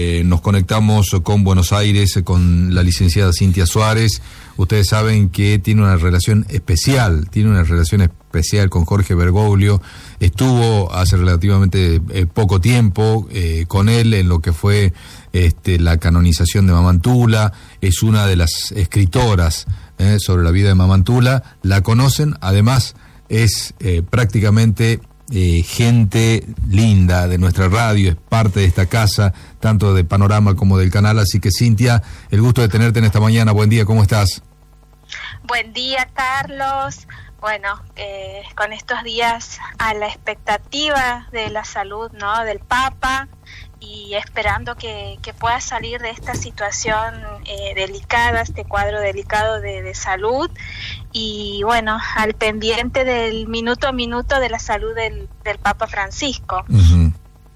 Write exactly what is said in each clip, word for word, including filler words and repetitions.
Eh, nos conectamos con Buenos Aires con la licenciada Cintia Suárez. Ustedes saben que tiene una relación especial, tiene una relación especial con Jorge Bergoglio. Estuvo hace relativamente eh, poco tiempo eh, con él en lo que fue este, la canonización de Mamantula. Es una de las escritoras eh, sobre la vida de Mamantula. La conocen, además es eh, prácticamente... Eh, gente linda de nuestra radio, es parte de esta casa, tanto de Panorama como del canal, así que Cintia, el gusto de tenerte en esta mañana. Buen día, ¿cómo estás? Buen día, Carlos. Bueno, eh, con estos días a la expectativa de la salud, ¿no?, del Papa, y esperando que, que pueda salir de esta situación eh, delicada, este cuadro delicado de, de salud, y bueno, al pendiente del minuto a minuto de la salud del, del Papa Francisco. Uh-huh.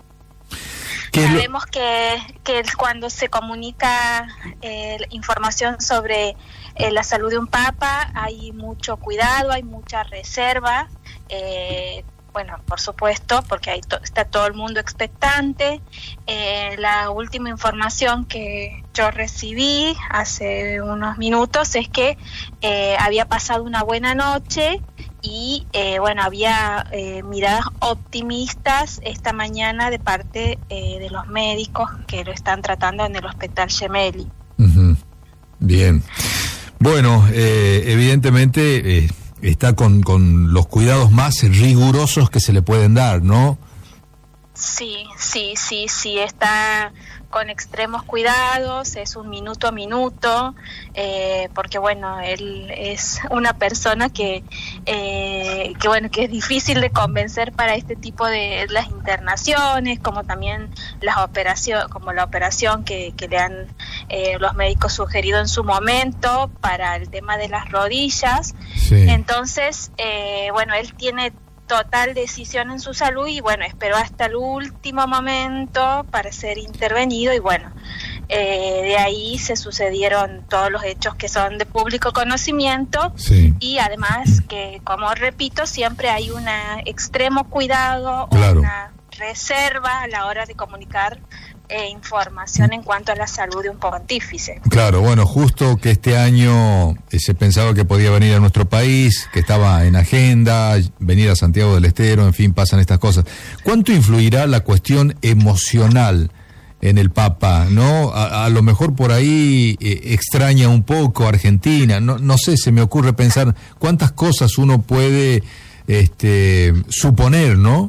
Sabemos lo... que, que cuando se comunica eh, información sobre eh, la salud de un Papa, hay mucho cuidado, hay mucha reserva, eh, bueno, por supuesto, porque ahí to- está todo el mundo expectante. Eh, la última información que yo recibí hace unos minutos es que eh, había pasado una buena noche y, eh, bueno, había eh, miradas optimistas esta mañana de parte eh, de los médicos que lo están tratando en el Hospital Gemelli. Uh-huh. Bien. Bueno, eh, evidentemente... Eh... está con, con los cuidados más rigurosos que se le pueden dar, ¿no? Sí, sí, sí, sí, está con extremos cuidados, es un minuto a minuto, eh, porque bueno, él es una persona que, eh, que bueno, que es difícil de convencer para este tipo de las internaciones, como también las operaciones, como la operación que, que le han eh, los médicos sugerido en su momento para el tema de las rodillas. Sí. Entonces, eh, bueno, él tiene total decisión en su salud y bueno, esperó hasta el último momento para ser intervenido y bueno, eh, de ahí se sucedieron todos los hechos que son de público conocimiento. Sí. Y además que, como repito, siempre hay un extremo cuidado, claro, una reserva a la hora de comunicar Eh, información en cuanto a la salud de un pontífice. Claro, bueno, justo que este año eh, se pensaba que podía venir a nuestro país, que estaba en agenda, venir a Santiago del Estero, en fin, pasan estas cosas. ¿Cuánto influirá la cuestión emocional en el Papa, no? A, a lo mejor por ahí eh, extraña un poco Argentina, no, no sé, se me ocurre pensar cuántas cosas uno puede este, suponer, ¿no?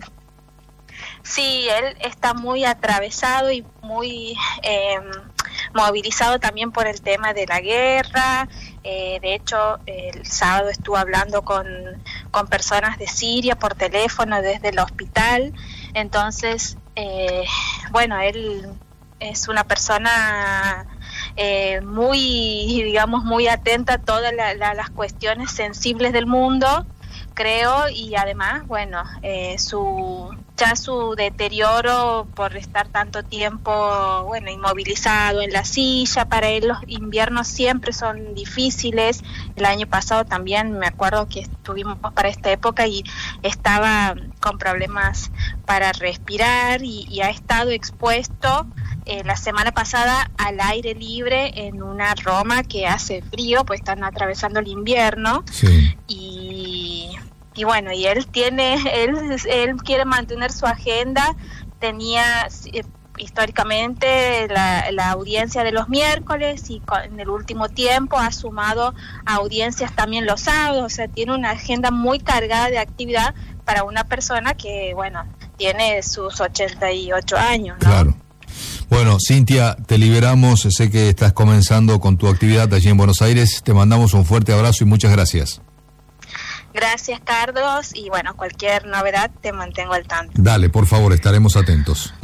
Sí, él está muy atravesado y muy eh, movilizado también por el tema de la guerra. Eh, de hecho, el sábado estuvo hablando con, con personas de Siria por teléfono desde el hospital. Entonces, eh, bueno, él es una persona eh, muy, digamos, muy atenta a todas la, la, las cuestiones sensibles del mundo, creo, y además, bueno, eh, su ya su deterioro por estar tanto tiempo, bueno, inmovilizado en la silla. Para él los inviernos siempre son difíciles. El año pasado también me acuerdo que estuvimos para esta época y estaba con problemas para respirar y, y ha estado expuesto eh, la semana pasada al aire libre en una Roma que hace frío, pues están atravesando el invierno. Sí. y Y bueno, y él tiene, él, él quiere mantener su agenda. Tenía eh, históricamente la, la audiencia de los miércoles y con, en el último tiempo ha sumado audiencias también los sábados. O sea, tiene una agenda muy cargada de actividad para una persona que, bueno, tiene sus ochenta y ocho años, ¿no? Claro. Bueno, Cintia, te liberamos. Sé que estás comenzando con tu actividad allí en Buenos Aires. Te mandamos un fuerte abrazo y muchas gracias. Gracias, Carlos, y bueno, cualquier novedad te mantengo al tanto. Dale, por favor, estaremos atentos.